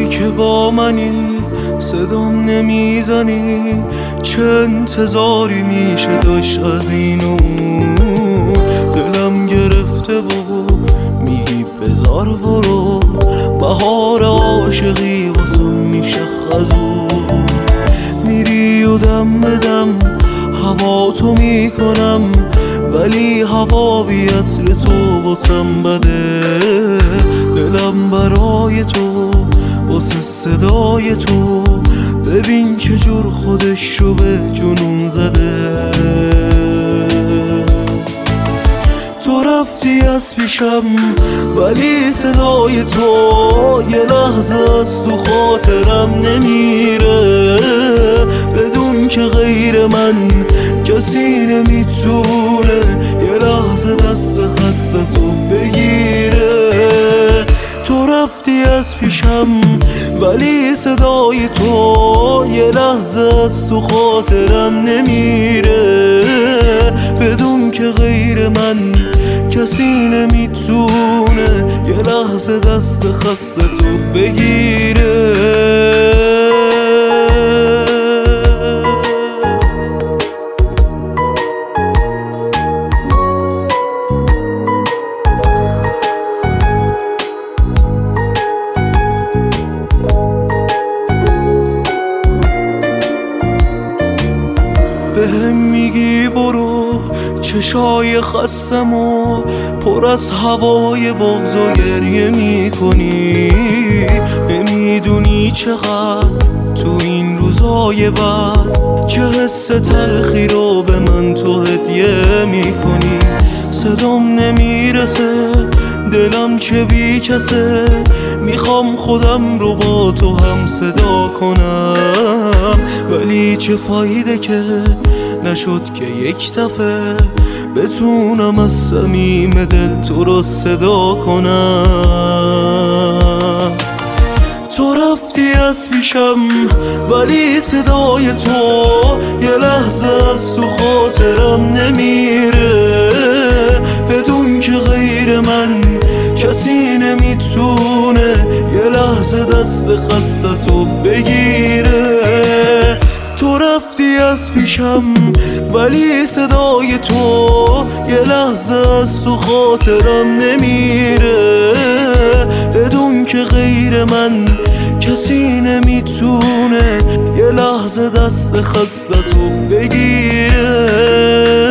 که با منی صدام نمیزنی، چه انتظاری میشه داشت از این و اون؟ دلم گرفته و میگی بذار برو، بهار عاشقی واسم میشه خزون. میری و دم به دم هوا تو میکنم، ولی هوا بی عطر تو واسم بده. دلم برای تو واسه صدای تو، ببین چجور خودش رو به جنون زده. تو رفتی از پیشم ولی صدای تو یه لحظه از تو خاطرم نمیره. بدون که غیر من کسی نمیتونه یه لحظه دست خسته تو بگیره. تو رفتی از پیشم ولی صدای تو یه لحظه از تو خاطرم نمیره. بدون که غیر من کسی نمیتونه یه لحظه دست خسته تو بگیره. بهم میگی برو، چشای خستم و پر از هوای بغض و گریه میکنی. نمیدونی چقدر تو این روزای بعد چه حس تلخی رو به من تو هدیه میکنی. صدام نمیرسه، دلم چه بی کسه، میخوام خودم رو با تو هم صدا کنم. ولی چه فایده که نشد که یک دفعه بتونم از صمیم دل تو رو صدا کنم. تو رفتی از پیشم ولی صدای تو یه لحظه از تو خاطرم نمیره. بدون که غیر من کسی نمیتونه یه لحظه دست خسته تو بگیره. تو رفتی از پیشم ولی صدای تو یه لحظه از تو خاطرم نمیره. بدون که غیر من کسی نمیتونه یه لحظه دست خسته تو بگیره.